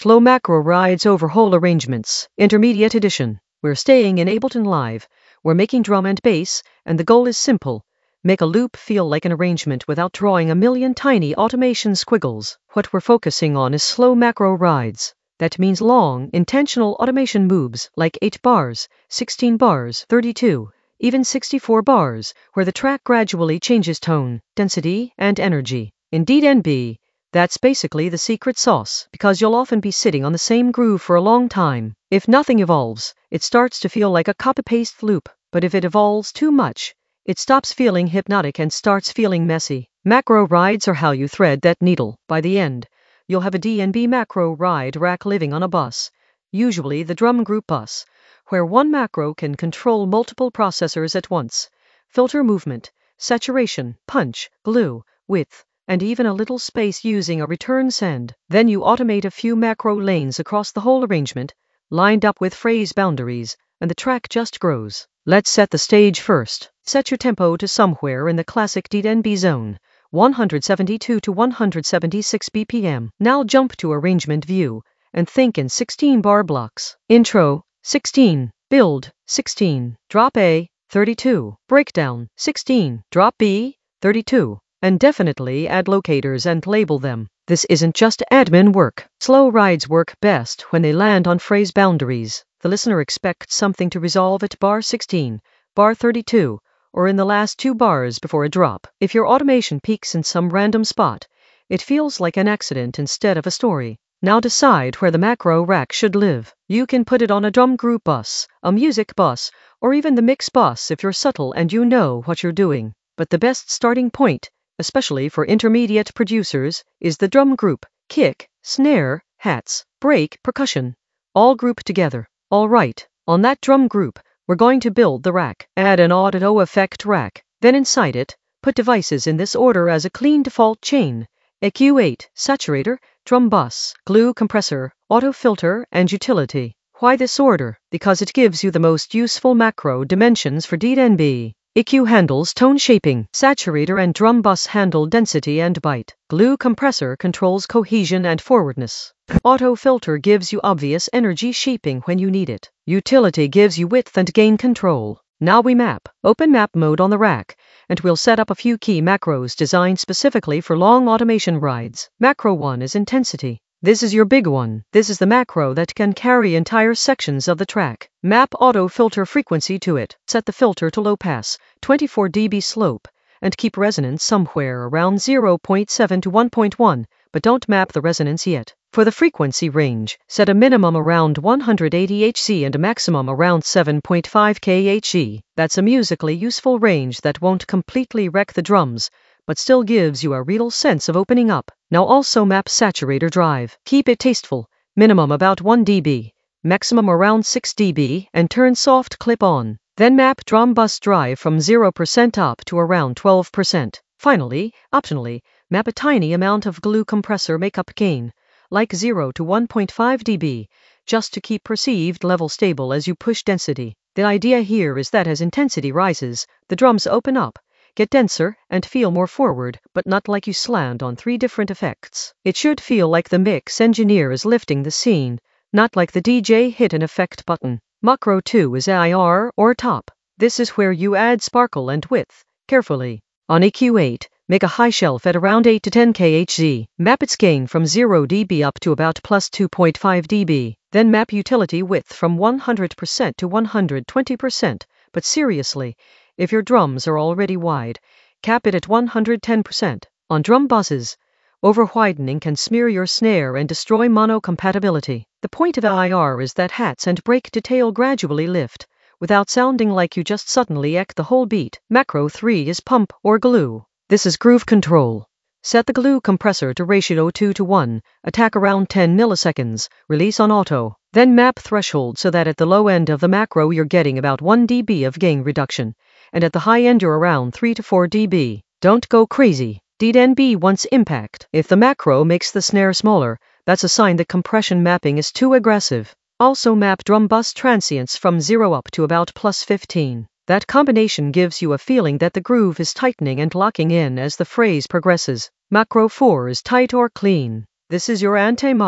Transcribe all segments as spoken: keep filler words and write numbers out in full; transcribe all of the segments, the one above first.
Slow Macro Rides over Whole Arrangements, Intermediate Edition. We're staying in Ableton Live. We're making drum and bass, and the goal is simple. Make a loop feel like an arrangement without drawing a million tiny automation squiggles. What we're focusing on is slow macro rides. That means long, intentional automation moves like eight bars, sixteen bars, thirty-two, even sixty-four bars, where the track gradually changes tone, density, and energy. In D N B, that's basically the secret sauce, because you'll often be sitting on the same groove for a long time. If nothing evolves, it starts to feel like a copy-paste loop, but if it evolves too much, it stops feeling hypnotic and starts feeling messy. Macro rides are how you thread that needle. By the end, you'll have a D N B macro ride rack living on a bus, usually the drum group bus, where one macro can control multiple processors at once. Filter movement, saturation, punch, glue, width, and even a little space using a return send. Then you automate a few macro lanes across the whole arrangement, lined up with phrase boundaries, and the track just grows. Let's set the stage first. Set your tempo to somewhere in the classic D N B zone, one seventy-two to one seventy-six B P M. Now jump to arrangement view, and think in sixteen bar blocks. Intro, sixteen. Build, sixteen. Drop A, thirty-two. Breakdown, sixteen. Drop B, thirty-two. And definitely add locators and label them. This isn't just admin work. Slow rides work best when they land on phrase boundaries. The listener expects something to resolve at bar sixteen, bar thirty-two, or in the last two bars before a drop. If your automation peaks in some random spot, it feels like an accident instead of a story. Now decide where the macro rack should live. You can put it on a drum group bus, a music bus, or even the mix bus if you're subtle and you know what you're doing. But the best starting point, especially for intermediate producers, is the drum group. Kick, snare, hats, break, percussion, all grouped together. All right, on that drum group, we're going to build the rack. Add an audio effect rack. Then inside it, put devices in this order as a clean default chain. E Q eight, saturator, drum bus, glue compressor, auto filter, and utility. Why this order? Because it gives you the most useful macro dimensions for D N B. E Q handles tone shaping, saturator and drum bus handle density and bite. Glue compressor controls cohesion and forwardness. Auto filter gives you obvious energy shaping when you need it. Utility gives you width and gain control. Now we map. Open map mode on the rack, and we'll set up a few key macros designed specifically for long automation rides. Macro one is intensity. This is your big one. This is the macro that can carry entire sections of the track. Map auto filter frequency to it. Set the filter to low pass, twenty-four decibel slope, and keep resonance somewhere around zero point seven to one point one, but don't map the resonance yet. For the frequency range, set a minimum around one hundred eighty hertz and a maximum around seven point five kilohertz. That's a musically useful range that won't completely wreck the drums, but still gives you a real sense of opening up. Now also map saturator drive. Keep it tasteful, minimum about one decibel, maximum around six decibel, and turn soft clip on. Then map drum bus drive from zero percent up to around twelve percent. Finally, optionally, map a tiny amount of glue compressor makeup gain, like zero to one point five decibel, just to keep perceived level stable as you push density. The idea here is that as intensity rises, the drums open up, get denser, and feel more forward, but not like you slammed on three different effects. It should feel like the mix engineer is lifting the scene, not like the D J hit an effect button. Macro two is I R or top. This is where you add sparkle and width, carefully. On E Q eight, make a high shelf at around eight to ten kilohertz. Map its gain from zero decibel up to about plus two point five decibel. Then map utility width from one hundred percent to one hundred twenty percent. But seriously, if your drums are already wide, cap it at one hundred ten percent. On drum buses, over-widening can smear your snare and destroy mono compatibility. The point of I R is that hats and break detail gradually lift, without sounding like you just suddenly eke the whole beat. Macro three is pump or glue. This is groove control. Set the glue compressor to ratio two to one, attack around ten milliseconds, release on auto. Then map threshold so that at the low end of the macro you're getting about one decibel of gain reduction, and at the high end you're around three to four decibel. Don't go crazy. D N B wants impact. If the macro makes the snare smaller, that's a sign that compression mapping is too aggressive. Also map drum bus transients from zero up to about plus fifteen. That combination gives you a feeling that the groove is tightening and locking in as the phrase progresses. Macro four is tight or clean. This is your anti-mod.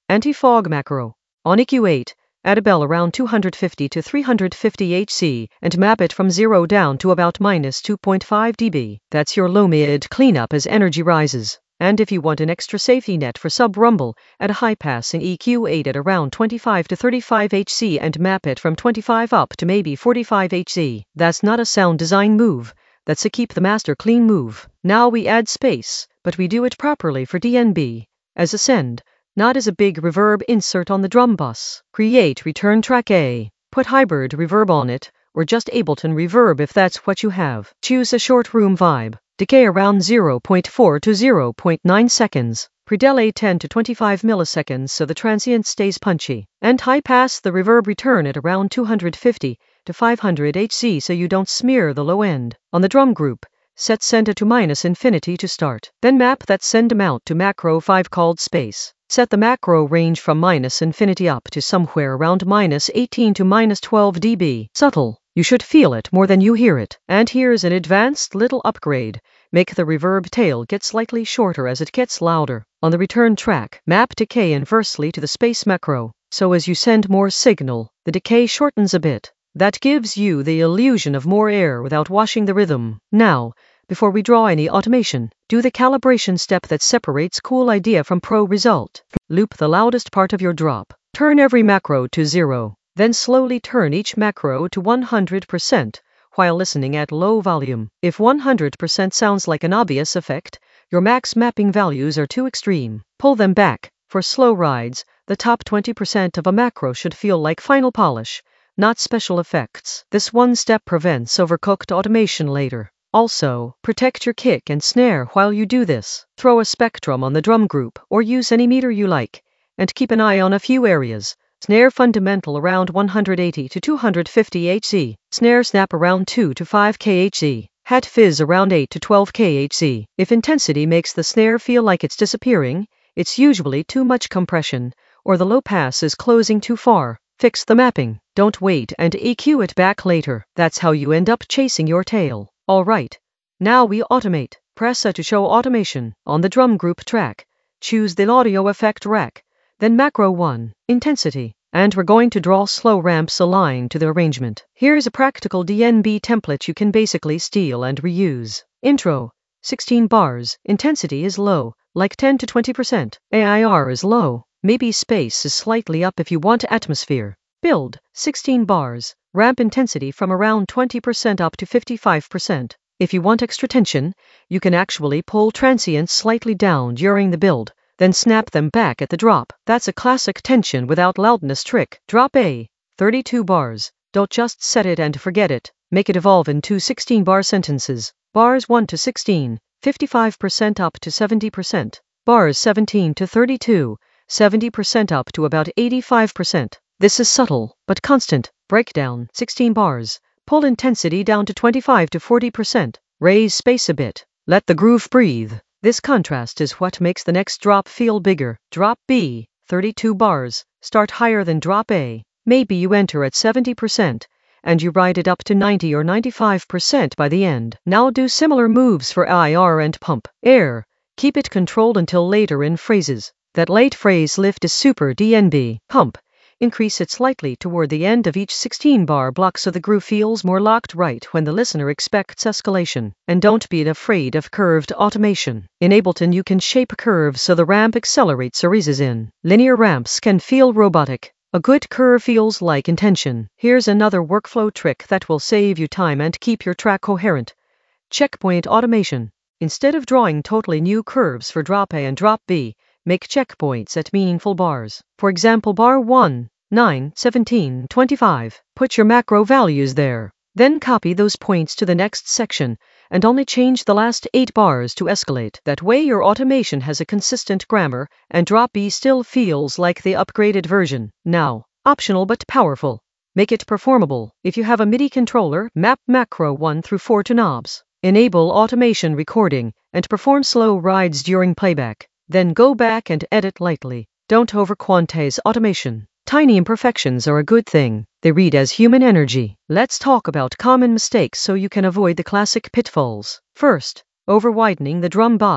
Anti-fog macro. On E Q eight, add a bell around two hundred fifty to three hundred fifty H Z and map it from zero down to about minus two point five decibels. That's your low mid cleanup as energy rises. And if you want an extra safety net for sub-rumble, add a high pass in E Q eight at around twenty-five to thirty-five H Z and map it from twenty-five up to maybe forty-five H Z. That's not a sound design move. That's a keep the master clean move. Now we add space, but we do it properly for D N B. As a send, not as a big reverb insert on the drum bus. Create return track A. Put hybrid reverb on it, or just Ableton reverb if that's what you have. Choose a short room vibe. Decay around zero point four to zero point nine seconds. Pre-delay ten to twenty-five milliseconds so the transient stays punchy. And high pass the reverb return at around two hundred fifty to five hundred H Z so you don't smear the low end. On the drum group, set send to minus infinity to start. Then map that send amount to macro five called space. Set the macro range from minus infinity up to somewhere around minus eighteen to minus twelve decibels. Subtle. You should feel it more than you hear it. And here's an advanced little upgrade. Make the reverb tail get slightly shorter as it gets louder. On the return track, map decay inversely to the space macro. So as you send more signal, the decay shortens a bit. That gives you the illusion of more air without washing the rhythm. Now, before we draw any automation, do the calibration step that separates cool idea from pro result. Loop the loudest part of your drop. Turn every macro to zero. Then slowly turn each macro to one hundred percent while listening at low volume. If one hundred percent sounds like an obvious effect, your max mapping values are too extreme. Pull them back. For slow rides, the top twenty percent of a macro should feel like final polish, not special effects. This one step prevents overcooked automation later. Also, protect your kick and snare while you do this. Throw a spectrum on the drum group or use any meter you like, and keep an eye on a few areas. Snare fundamental around one hundred eighty to two hundred fifty H Z. Snare snap around two to five K H Z. Hat fizz around eight to twelve K H Z. If intensity makes the snare feel like it's disappearing, it's usually too much compression, or the low pass is closing too far. Fix the mapping. Don't wait and E Q it back later. That's how you end up chasing your tail. Alright. Now we automate. Press A to show automation. On the drum group track, choose the audio effect rack. Then macro one, intensity, and we're going to draw slow ramps aligned to the arrangement. Here's a practical D N B template you can basically steal and reuse. Intro, sixteen bars, intensity is low, like ten to twenty percent. A I R is low, maybe space is slightly up if you want atmosphere. Build, sixteen bars, ramp intensity from around twenty percent up to fifty-five percent. If you want extra tension, you can actually pull transients slightly down during the build. Then snap them back at the drop. That's a classic tension without loudness trick. Drop A, thirty-two bars. Don't just set it and forget it. Make it evolve into sixteen bar sentences. Bars one to sixteen, fifty-five percent up to seventy percent. Bars seventeen to thirty-two, seventy percent up to about eighty-five percent. This is subtle, but constant. Breakdown, sixteen bars. Pull intensity down to twenty-five to forty percent. Raise space a bit. Let the groove breathe. This contrast is what makes the next drop feel bigger. Drop B, thirty-two bars. Start higher than drop A. Maybe you enter at seventy percent, and you ride it up to ninety or ninety-five percent by the end. Now do similar moves for I R and pump. Air. Keep it controlled until later in phrases. That late phrase lift is super D N B. Pump. Increase it slightly toward the end of each sixteen bar block so the groove feels more locked right when the listener expects escalation. And don't be afraid of curved automation. In Ableton you can shape curves so the ramp accelerates or eases in. Linear ramps can feel robotic. A good curve feels like intention. Here's another workflow trick that will save you time and keep your track coherent. Checkpoint automation. Instead of drawing totally new curves for drop A and drop B, make checkpoints at meaningful bars. For example, bar one, nine, seventeen, twenty-five. Put your macro values there. Then copy those points to the next section, and only change the last eight bars to escalate. That way your automation has a consistent grammar, and drop B still feels like the upgraded version. Now, optional but powerful. Make it performable. If you have a MIDI controller, map macro one through four to knobs. Enable automation recording, and perform slow rides during playback. Then go back and edit lightly. Don't over-quantize automation. Tiny imperfections are a good thing. They read as human energy. Let's talk about common mistakes so you can avoid the classic pitfalls. First, over-widening the drum bus.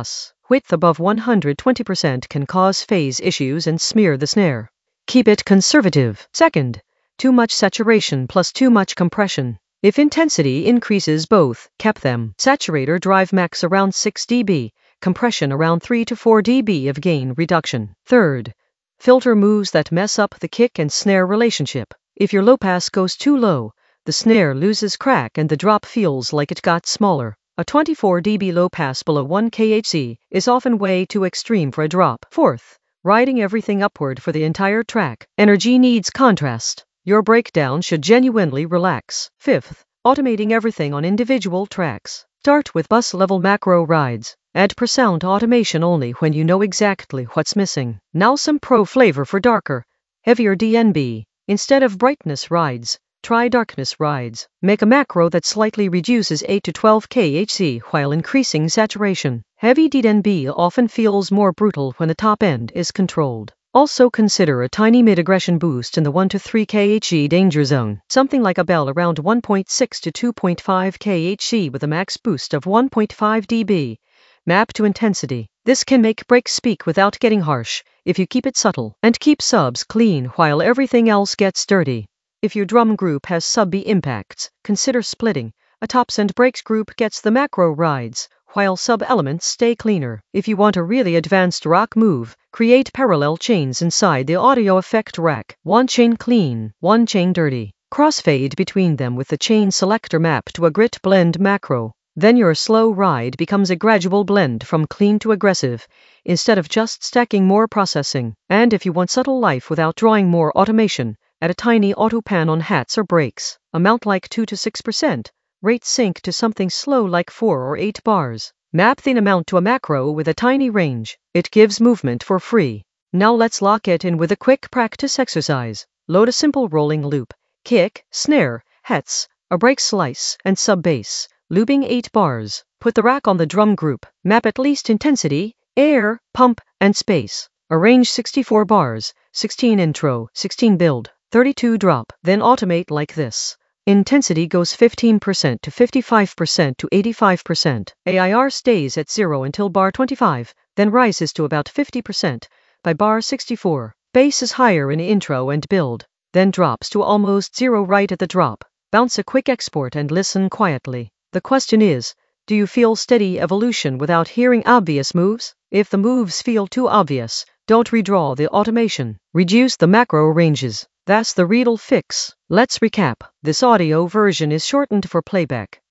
Width above one hundred twenty percent can cause phase issues and smear the snare. Keep it conservative. Second, too much saturation plus too much compression. If intensity increases, both cap them. Saturator drive max around six decibels, compression around three to four decibels of gain reduction. Third, filter moves that mess up the kick and snare relationship. If your low pass goes too low, the snare loses crack and the drop feels like it got smaller. A twenty-four decibel low pass below one kilohertz is often way too extreme for a drop. Fourth, riding everything upward for the entire track. Energy needs contrast. Your breakdown should genuinely relax. Fifth, automating everything on individual tracks. Start with bus-level macro rides. Add per sound automation only when you know exactly what's missing. Now some pro flavor for darker, heavier D N B. Instead of brightness rides, try darkness rides. Make a macro that slightly reduces eight to twelve kilohertz while increasing saturation. Heavy D N B often feels more brutal when the top end is controlled. Also consider a tiny mid-aggression boost in the one to three kilohertz danger zone, something like a bell around one point six to two point five kilohertz with a max boost of one point five decibels. Map to intensity. This can make brakes speak without getting harsh, if you keep it subtle, and keep subs clean while everything else gets dirty. If your drum group has sub-B impacts, consider splitting. A tops and brakes group gets the macro rides, while sub-elements stay cleaner. If you want a really advanced rock move, create parallel chains inside the audio effect rack. One chain clean, one chain dirty. Crossfade between them with the chain selector map to a grit blend macro. Then your slow ride becomes a gradual blend from clean to aggressive, instead of just stacking more processing. And if you want subtle life without drawing more automation, add a tiny auto pan on hats or brakes. Amount like two to six percent. Rate sync to something slow like four or eight bars. Map the amount to a macro with a tiny range. It gives movement for free. Now let's lock it in with a quick practice exercise. Load a simple rolling loop, kick, snare, hats, a break slice, and sub-bass. Looping eight bars. Put the rack on the drum group. Map at least intensity, air, pump, and space. Arrange sixty-four bars, sixteen intro, sixteen build, thirty-two drop. Then automate like this. Intensity goes fifteen percent to fifty-five percent to eighty-five percent. A I R stays at zero until bar twenty-five, then rises to about fifty percent by bar sixty-four. Bass is higher in intro and build, then drops to almost zero right at the drop. Bounce a quick export and listen quietly. The question is, do you feel steady evolution without hearing obvious moves? If the moves feel too obvious, don't redraw the automation. Reduce the macro ranges. That's the real fix. Let's recap. This audio version is shortened for playback.